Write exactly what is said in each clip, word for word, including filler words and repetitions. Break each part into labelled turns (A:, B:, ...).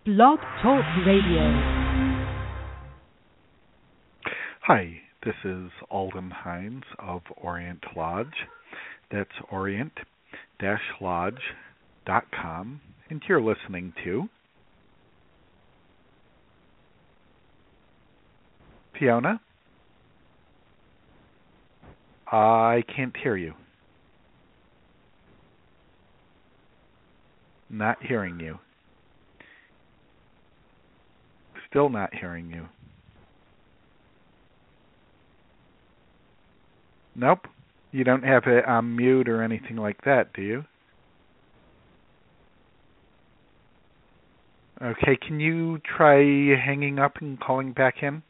A: Blog Talk Radio.
B: Hi, this is Alden Hines of Orient Lodge. That's orient dash lodge dot com. And you're listening to Fiona? I can't hear you. Not hearing you. Still not hearing you. Nope. You don't have it on mute or anything like that, do you? Okay, can you try hanging up and calling back in?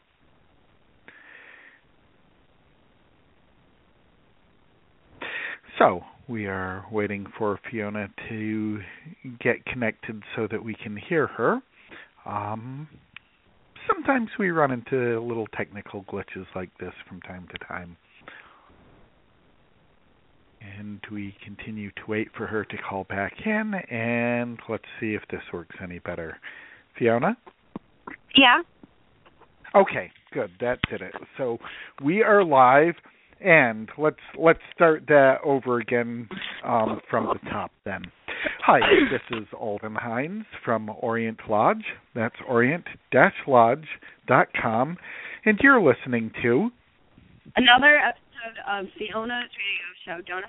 B: So, we are waiting for Fiona to get connected so that we can hear her. Um, sometimes we run into little technical glitches like this from time to time. And we continue to wait for her to call back in, and let's see if this works any better. Fiona?
C: Yeah.
B: Okay, good. That did it. So we are live, and let's let's start that over again um, from the top then. Hi, this is Alden Hines from Orient Lodge. That's orient dash lodge dot com, and you're listening to
C: another episode of Fiona's radio show, Jonah.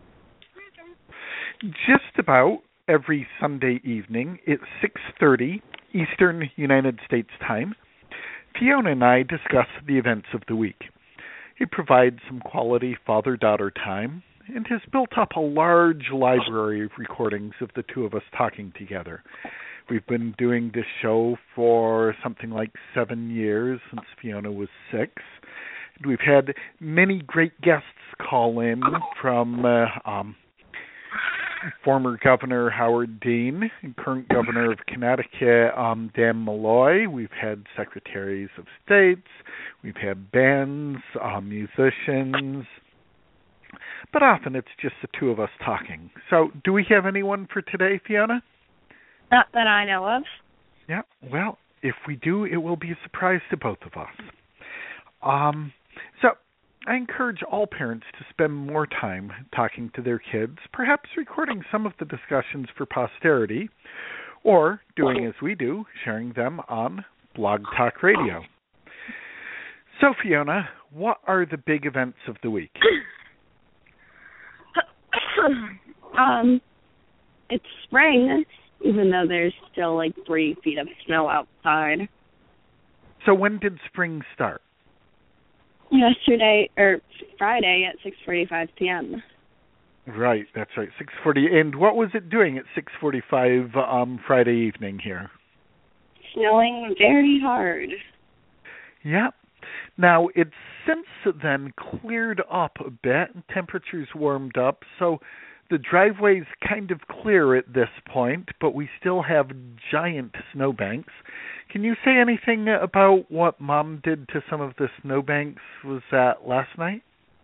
B: Just about every Sunday evening at six thirty Eastern United States Time, Fiona and I discuss the events of the week. It provides some quality father-daughter time and has built up a large library of recordings of the two of us talking together. We've been doing this show for something like seven years, since Fiona was six. We've had many great guests call in from uh, um, former Governor Howard Dean, current Governor of Connecticut, um, Dan Malloy. We've had Secretaries of States. We've had bands, uh, musicians. But often it's just the two of us talking. So do we have anyone for today, Fiona?
C: Not that I know of.
B: Yeah, well, if we do, it will be a surprise to both of us. Um, so I encourage all parents to spend more time talking to their kids, perhaps recording some of the discussions for posterity, or doing as we do, sharing them on Blog Talk Radio. So, Fiona, what are the big events of the week?
C: um, it's spring, even though there's still like three feet of snow outside.
B: So when did spring start?
C: Yesterday, or Friday at six forty-five p.m.
B: Right, that's right, six forty. And what was it doing at six forty-five um, Friday evening here?
C: Snowing very hard.
B: Yeah. Now, it's since then cleared up a bit, and temperatures warmed up, so the driveway's kind of clear at this point, but we still have giant snowbanks. Can you say anything about what Mom did to some of the snowbanks? Was that last night?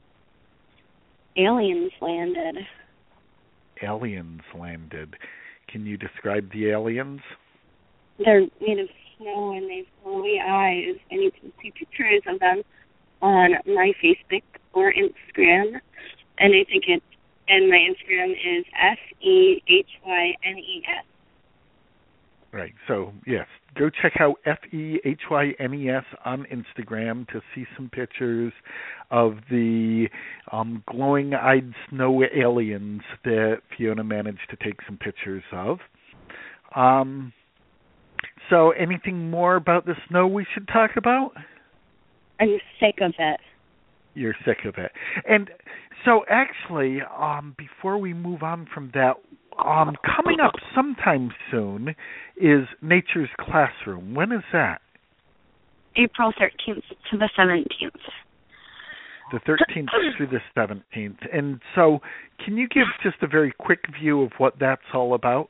C: Aliens landed.
B: Aliens landed. Can you describe the aliens?
C: They're made of snow and they've glowy eyes, and you can see pictures of them on my Facebook or Instagram. And I think it, and my Instagram is F E H Y N E S.
B: Right, so yes, go check out F E H Y N E S on Instagram to see some pictures of the um, glowing-eyed snow aliens that Fiona managed to take some pictures of. Um, so anything more about the snow we should talk about?
C: I'm sick of it.
B: You're sick of it. And so actually, um, before we move on from that, Um, coming up sometime soon is Nature's Classroom. When is that?
C: April thirteenth to the seventeenth.
B: The thirteenth through the seventeenth. And so can you give just a very quick view of what that's all about?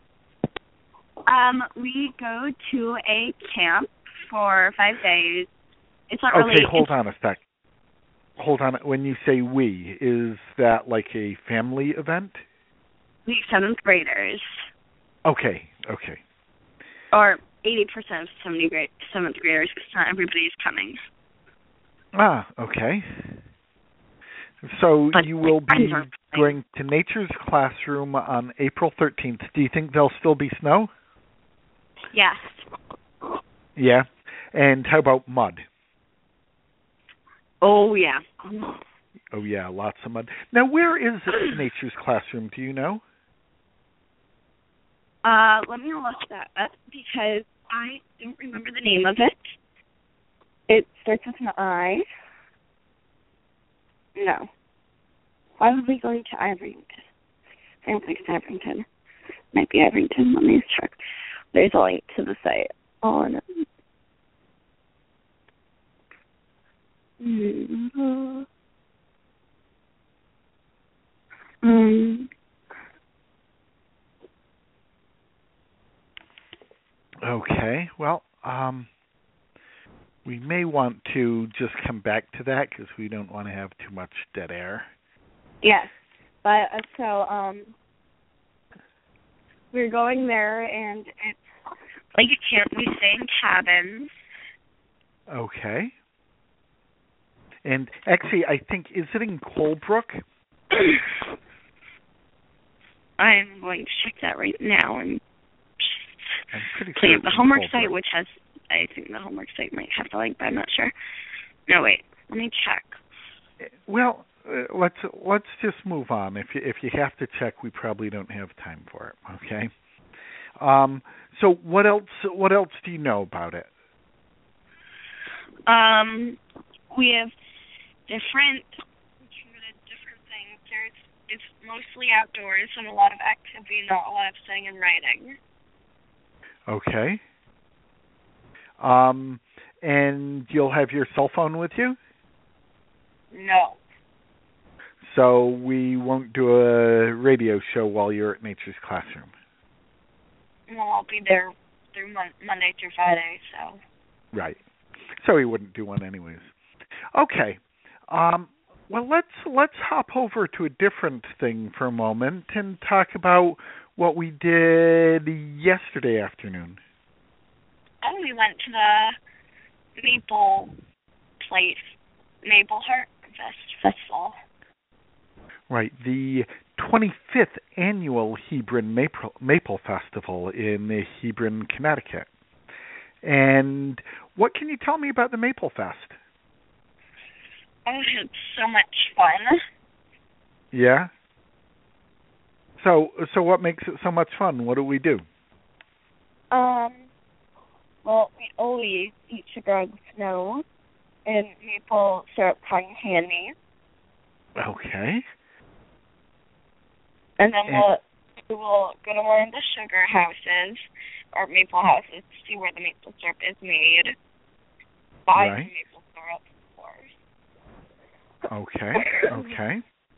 C: Um, we go to a camp for five days. It's not really...
B: Okay, hold on a sec. Hold on. When you say we, is that like a family event?
C: The seventh graders.
B: Okay, okay.
C: Or eighty percent of seventy grade, seventh graders because not everybody is coming.
B: Ah, okay. So
C: But
B: you will be
C: are
B: going to Nature's Classroom on April thirteenth. Do you think there'll still be snow?
C: Yes.
B: Yeah. And how about mud?
C: Oh, yeah.
B: Oh, yeah, lots of mud. Now, where is Nature's Classroom? Do you know?
C: Uh, let me look that up because I don't remember the name of it. It starts with an I. No. Why would we going to Iverington? I don't think it's Iverington. Might be Iverington. Let me check. There's a link to the site on. Mm-hmm. Um.
B: Okay. Well, um, we may want to just come back to that because we don't want to have too much dead air.
C: Yes, but uh, so um, we're going there, and it's like you can't we stay in cabins.
B: Okay. And actually, I think, is it in Colebrook?
C: I'm going to check that right now and
B: I'm pretty
C: clean
B: sure
C: up the
B: it's in
C: homework
B: Colebrook.
C: site, which has, I think the homework site might have the link, but I'm not sure. No, wait, let me check.
B: Well, uh, let's let's just move on. If you if you have to check, we probably don't have time for it. Okay. Um. So what else? What else do you know about it?
C: Um, we have different different things. There's it's mostly outdoors and a lot of activity, not a lot of sitting and writing.
B: Okay. Um, and you'll have your cell phone with you?
C: No.
B: So we won't do a radio show while you're at Nature's Classroom?
C: No, I'll be there through mon- Monday through Friday, so.
B: Right. So we wouldn't do one anyways. Okay. Um, well, let's let's hop over to a different thing for a moment and talk about what we did yesterday afternoon.
C: Oh, we went to the Maple Place, Maple Heart Fest Festival.
B: Right, the twenty-fifth annual Hebron Maple, Maple Festival in Hebron, Connecticut. And what can you tell me about the Maple Fest?
C: Oh, it's so much fun.
B: Yeah? So, so what makes it so much fun? What do we do?
C: Um, well, we always eat sugar on snow and maple syrup cotton candy.
B: Okay.
C: And then
B: And,
C: we'll, we will go to one of the sugar houses, or maple houses, to see where the maple syrup is made. Buy
B: right.
C: the maple syrup, of course.
B: Okay, okay.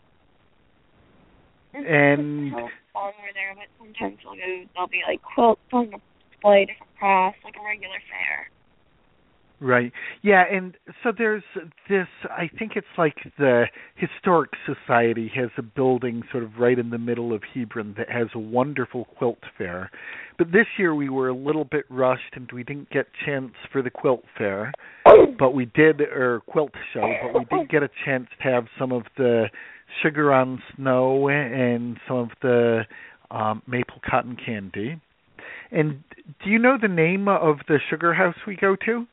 B: And
C: How fun we're there, but sometimes we'll go, there'll be like quilts on display, different crafts, like a regular fair.
B: right, yeah, and so there's this. I think it's like the Historic Society has a building sort of right in the middle of Hebron that has a wonderful quilt fair. But this year we were a little bit rushed and we didn't get chance for the quilt fair. But we did, or quilt show, but we did get a chance to have some of the sugar on snow and some of the um, maple cotton candy. And do you know the name of the sugar house we go to?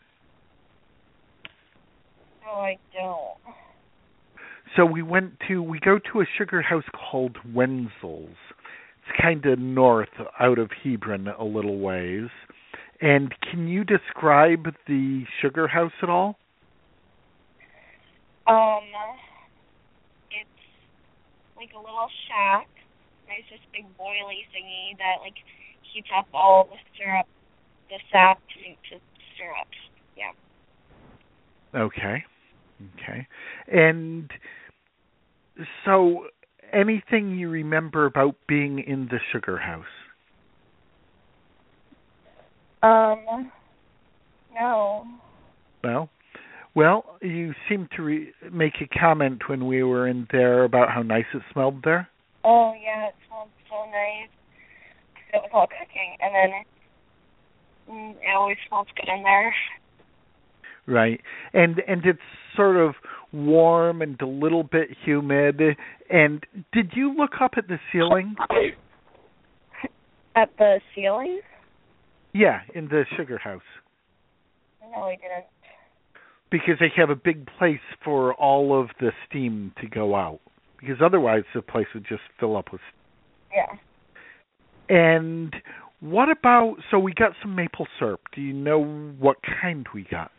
C: No, I don't.
B: So we went to, we go to a sugar house called Wenzel's. It's kind of north out of Hebron a little ways. And can you describe the sugar house at all?
C: Um, it's like a little shack. There's this big boilie thingy that like heats up all the syrup, the sap into syrup. Yeah.
B: Okay. Okay. And so anything you remember about being in the sugar house?
C: Um, no.
B: No? Well, you seemed to re- make a comment when we were in there about how nice it smelled there.
C: Oh, yeah, it smelled so nice. It was all cooking. And then Mm, it always smells good in there.
B: Right. And and it's sort of warm and a little bit humid. And did you look up at the ceiling?
C: At the ceiling?
B: Yeah, in the sugar house.
C: No, we didn't.
B: Because they have a big place for all of the steam to go out. Because otherwise the place would just fill up with
C: Yeah.
B: And what about, so we got some maple syrup. Do you know what kind we got?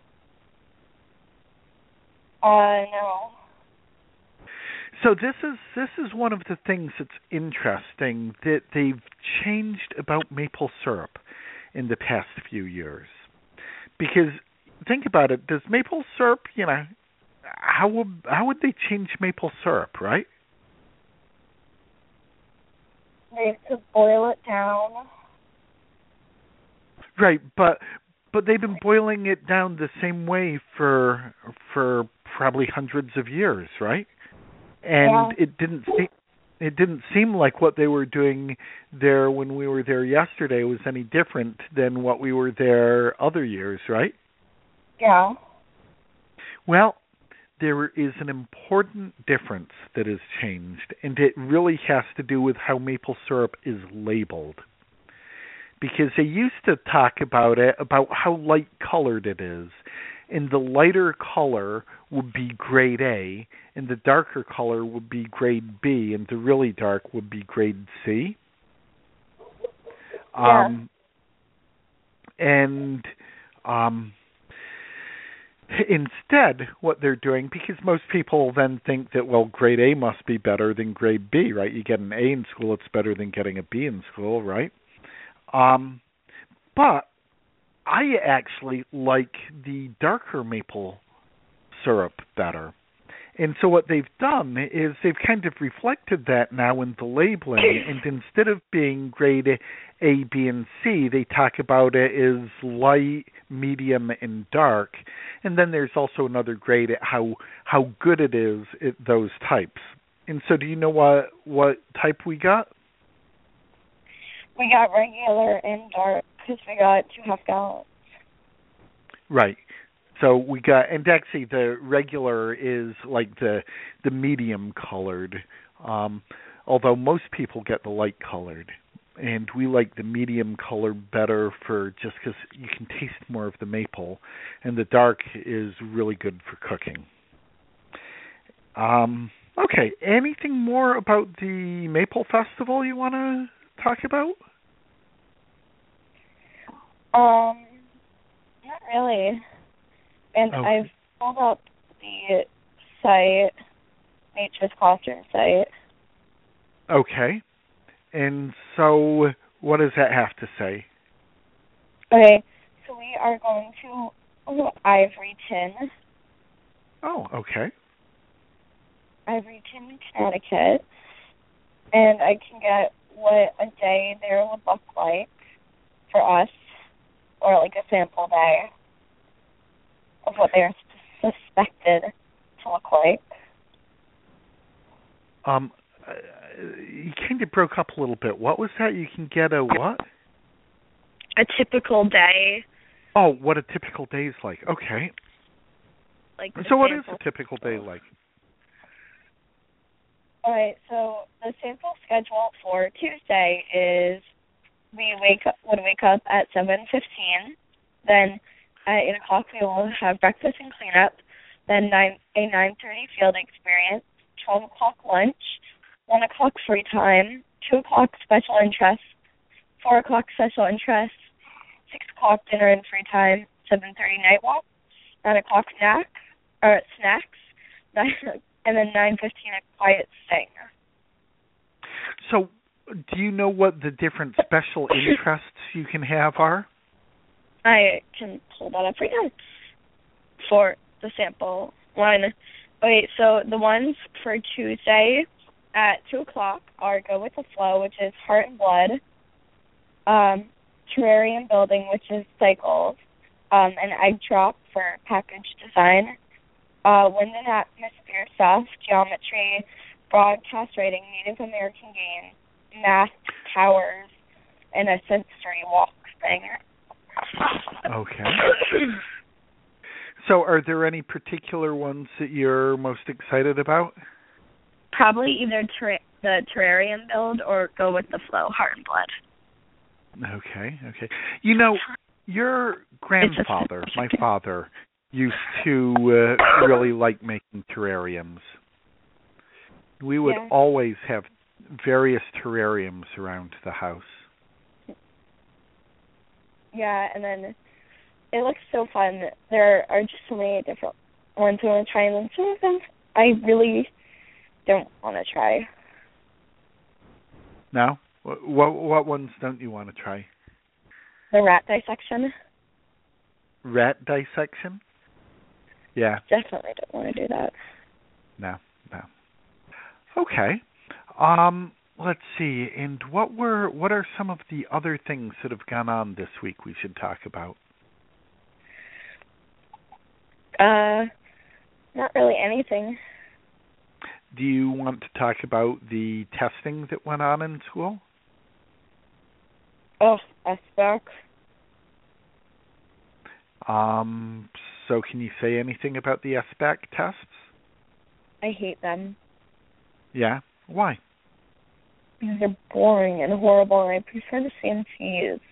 C: Uh, no.
B: So this is this is one of the things that's interesting that they've changed about maple syrup in the past few years. Because think about it, does maple syrup, you know, how would how would they change maple syrup, right?
C: They have to boil it down.
B: Right, but but they've been boiling it down the same way for for probably hundreds of years, right? And
C: Yeah.
B: it didn't seem it didn't seem like what they were doing there when we were there yesterday was any different than what we were there other years, right?
C: Yeah.
B: Well, there is an important difference that has changed, and it really has to do with how maple syrup is labeled. Because they used to talk about it, about how light colored it is. And the lighter color would be grade A, and the darker color would be grade B, and the really dark would be grade C.
C: Yeah.
B: Um, and um, instead, what they're doing, because most people then think that, well, grade A must be better than grade B, right? You get an A in school, it's better than getting a B in school, right? Um, but I actually like the darker maple syrup better. And so what they've done is they've kind of reflected that now in the labeling, and instead of being grade A, B, and C, they talk about it as light, medium, and dark. And then there's also another grade at how how good it is at those types. And so do you know what, what type we got?
C: We got regular and dark because we got two half gallons.
B: Right. So we got, and actually the regular is like the the medium colored, um, although most people get the light colored, and we like the medium color better for just because you can taste more of the maple, and the dark is really good for cooking. Um, okay, anything more about the Maple Festival you want to talk about?
C: Um, not really. And
B: Okay.
C: I've pulled up the site, Nature's Classroom site.
B: Okay. And so what does that have to say?
C: Okay, so we are going to Ivory Tin.
B: Oh, okay.
C: Ivory Tin, Connecticut. And I can get what a day there would look like for us, or like a sample day of what they're suspected to look like.
B: Um, uh, you kind of broke up a little bit. What was that? You can get a what?
C: A typical day.
B: Oh, what a typical day is like. Okay.
C: Like
B: So what is
C: sample.
B: a typical day like?
C: All right, so the sample schedule for Tuesday is we wake up, would wake up at seven fifteen, then at eight o'clock we will have breakfast and cleanup, then nine, a nine thirty field experience, twelve o'clock lunch, one o'clock free time, two o'clock special interest, four o'clock special interest, six o'clock dinner and free time, seven thirty night walk, nine o'clock snack, or snacks, nine, and then nine fifteen a quiet sing.
B: So do you know what the different special interests you can have are?
C: I can pull that up right now for the sample one. Okay, so the ones for Tuesday at two o'clock are Go With The Flow, which is Heart and Blood, um, Terrarium Building, which is Cycles, um, an Egg Drop for Package Design, uh, Wind and Atmosphere Stuff, Geometry, Broadcast Writing, Native American Games, Math, Towers, and a sensory walk thing.
B: Okay. So are there any particular ones that you're most excited about?
C: Probably either ter- the terrarium build or go with the flow, Heart and Blood.
B: Okay, okay. You know, your grandfather, my father, used to uh, really like making terrariums. We would
C: Yeah.
B: always have various terrariums around the house.
C: Yeah, and then it looks so fun. There are just so many different ones we want to try, and then some of them I really don't want to try.
B: No? What what ones don't you want to try?
C: The rat dissection.
B: Rat dissection? Yeah.
C: Definitely don't want to do that.
B: No, no. Okay. Um, let's see. And what were what are some of the other things that have gone on this week we should talk about?
C: Uh, not really anything.
B: Do you want to talk about the testing that went on in school?
C: Oh, S B A C.
B: Um, so can you say anything about the S B A C tests?
C: I hate them.
B: Yeah? Why?
C: Because they're boring and horrible, and I prefer the C M Ts.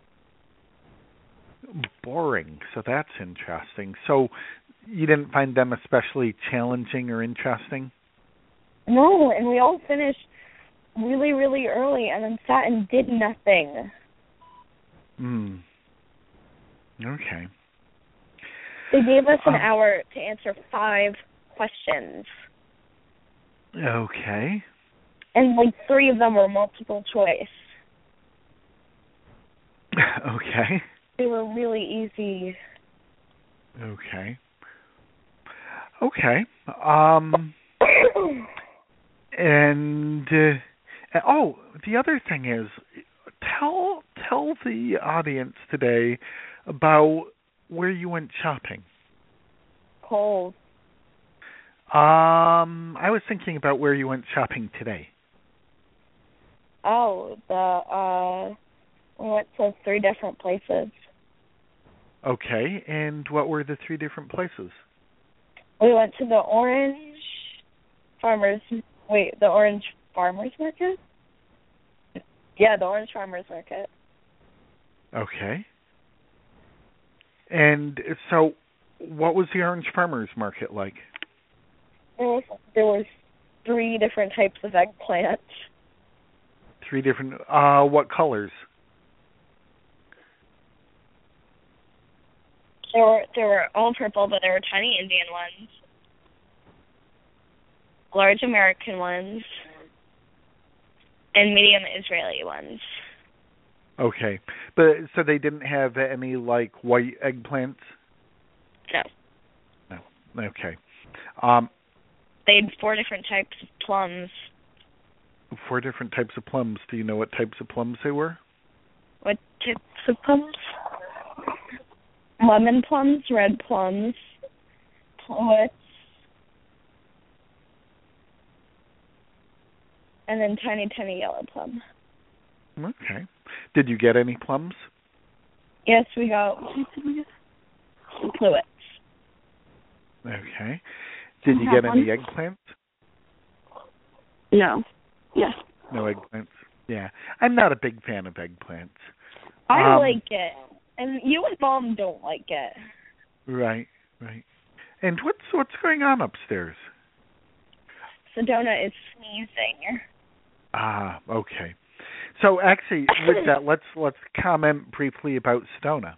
B: Boring. So that's interesting. So you didn't find them especially challenging or interesting?
C: No, and we all finished really, really early and then sat and did nothing.
B: Hmm. Okay.
C: They gave us an
B: um,
C: hour to answer five questions.
B: Okay.
C: And like three of them were multiple choice.
B: Okay.
C: They were really easy.
B: Okay. Okay. Um and uh, oh, the other thing is tell tell the audience today about where you went shopping.
C: Cold.
B: Um I was thinking about where you went shopping today.
C: Oh, the uh we went to three different places.
B: Okay, and what were the three different places?
C: We went to the Orange Farmers wait, the Orange Farmers Market? Yeah, the Orange Farmers Market.
B: Okay. And so what was the Orange Farmers Market like?
C: There was there was three different types of eggplants.
B: Three different uh what colors?
C: They were they were all purple, but there were tiny Indian ones, large American ones, and medium Israeli ones.
B: Okay. But so they didn't have any like white eggplants?
C: No.
B: No. Okay. Um
C: They had four different types of plums.
B: Four different types of plums. Do you know what types of plums they were?
C: What types of plums? Lemon plums, red plums, poets, and then tiny, tiny yellow plum.
B: Okay. Did you get any plums?
C: Yes, we got poets.
B: Okay. Did you get any eggplants?
C: No. Yes.
B: No eggplants. Yeah. I'm not a big fan of eggplants.
C: I
B: um,
C: like it. And you and Mom don't like it.
B: Right, right. And what's what's going on upstairs?
C: Sedona is sneezing.
B: Ah, okay. So actually, with that, let's let's comment briefly about Sedona.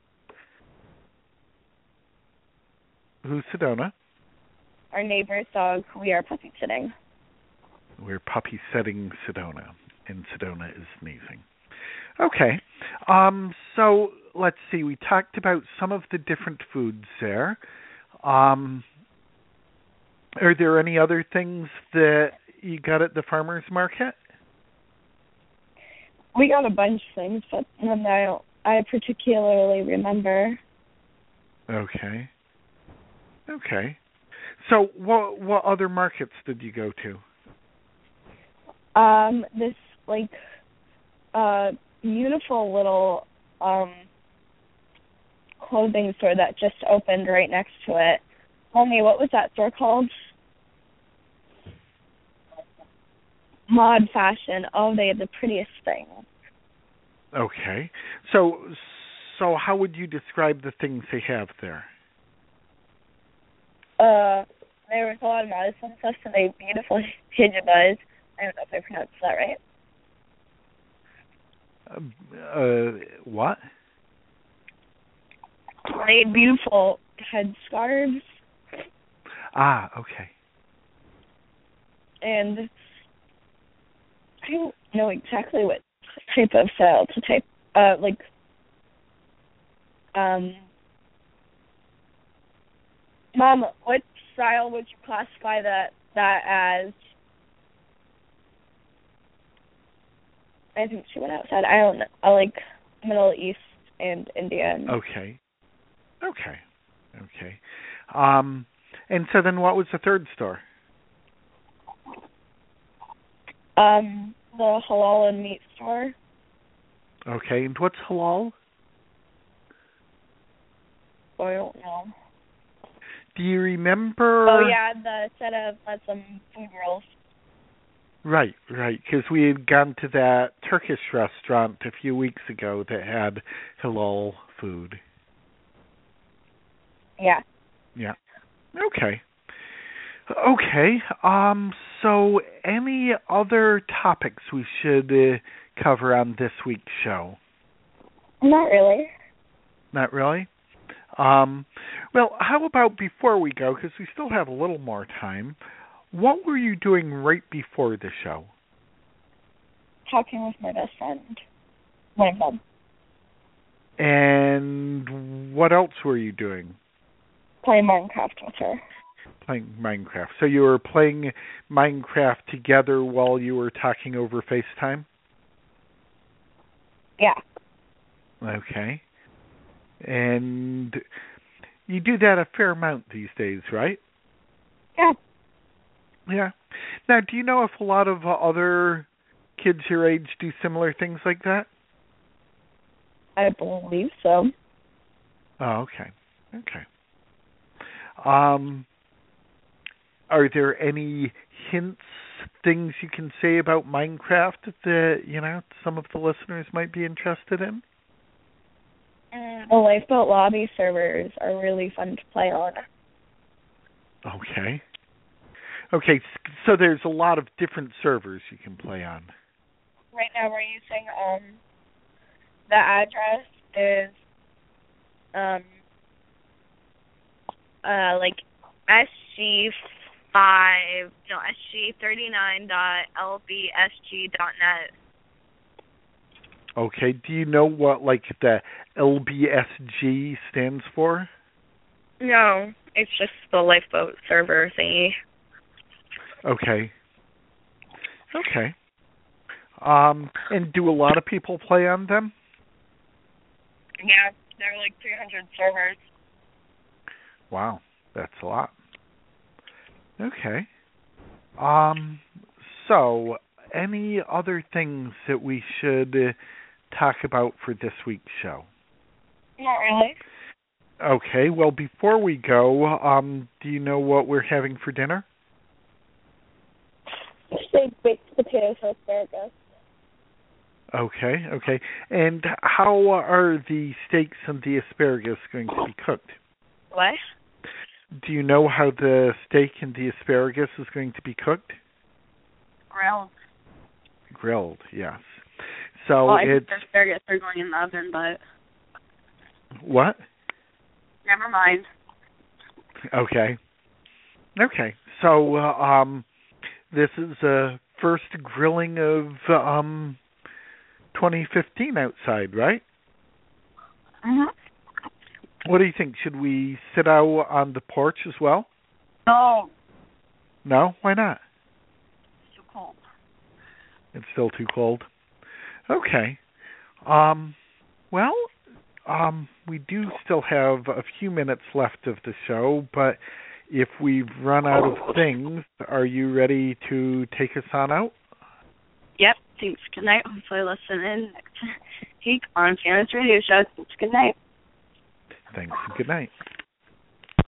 B: Who's Sedona?
C: Our neighbor's dog, who we are puppy sitting.
B: We're puppy setting Sedona, and Sedona is sneezing. Okay. Um, so let's see. We talked about some of the different foods there. Um, are there any other things that you got at the farmer's market?
C: We got a bunch of things, but none that I don't, I particularly remember.
B: Okay. Okay. So what what other markets did you go to?
C: Um, this like uh beautiful little um clothing store that just opened right next to it. Tell me, what was that store called? Mod Fashion. Oh, they had the prettiest thing.
B: Okay. So, so how would you describe the things they have there?
C: Uh, there was a lot of modest stuff, and they had beautiful hijabas. I don't know if I pronounced that right.
B: Uh, uh, what?
C: They had beautiful headscarves.
B: Ah, okay.
C: And I don't know exactly what type of style to type, uh, like, um, Mom, what style would you classify that, that as? I think she went outside. I don't know. I like Middle East and India. And
B: okay. Okay. Okay. Um, and so then what was the third store?
C: Um, the halal and meat store.
B: Okay. And what's halal?
C: I don't know.
B: Do you remember?
C: Oh, yeah, the set of Muslim food rolls.
B: Right, right, because we had gone to that Turkish restaurant a few weeks ago that had halal food.
C: Yeah.
B: Yeah. Okay. Okay. Um. So, any other topics we should uh, cover on this week's show?
C: Not really.
B: Not really? Um. Well, how about before we go, because we still have a little more time, what were you doing right before the show?
C: Talking with my best friend. One of them.
B: And what else were you doing?
C: Playing Minecraft with her.
B: Playing Minecraft. So you were playing Minecraft together while you were talking over FaceTime?
C: Yeah.
B: Okay. And you do that a fair amount these days, right?
C: Yeah.
B: Yeah. Now, do you know if a lot of uh, other kids your age do similar things like that?
C: I believe so.
B: Oh, okay. Okay. Um, are there any hints, things you can say about Minecraft that, you know, some of the listeners might be interested in?
C: The Lifeboat Lobby servers are really fun to play on.
B: Okay. Okay, so there's a lot of different servers you can play on.
C: Right now we're using, um, the address is, um, uh, like S G five, no, S G thirty-nine dot L B S G dot net.
B: Okay, do you know what, like, the L B S G stands for?
C: No, it's just the Lifeboat server thingy.
B: Okay. Okay. Um, and do a lot of people play on them?
C: Yeah, there are like three hundred servers.
B: Wow, that's a lot. Okay. Um, so, any other things that we should uh, talk about for this week's show?
C: Not really.
B: Okay, well, before we go, um, do you know what we're having for dinner?
C: Steak, baked potatoes, and asparagus.
B: Okay, okay. And how are the steaks and the asparagus going to be cooked?
C: What?
B: Do you know how the steak and the asparagus is going to be cooked?
C: Grilled.
B: Grilled, yes. So
C: well, I
B: it's...
C: think the asparagus are going in the oven, but...
B: What?
C: Never mind.
B: Okay. Okay. So, uh, um, this is a first grilling of um twenty fifteen outside, right?
C: Mm-hmm.
B: What do you think? Should we sit out on the porch as well?
C: No.
B: No? Why not?
C: It's too cold.
B: It's still too cold? Okay. Um, well, um, we do still have a few minutes left of the show, but if we've run out of things, are you ready to take us on out?
C: Yep. Thanks. Good night. Hopefully listen in next week on Janice Radio Show. Thanks. Good night.
B: Thanks and good night.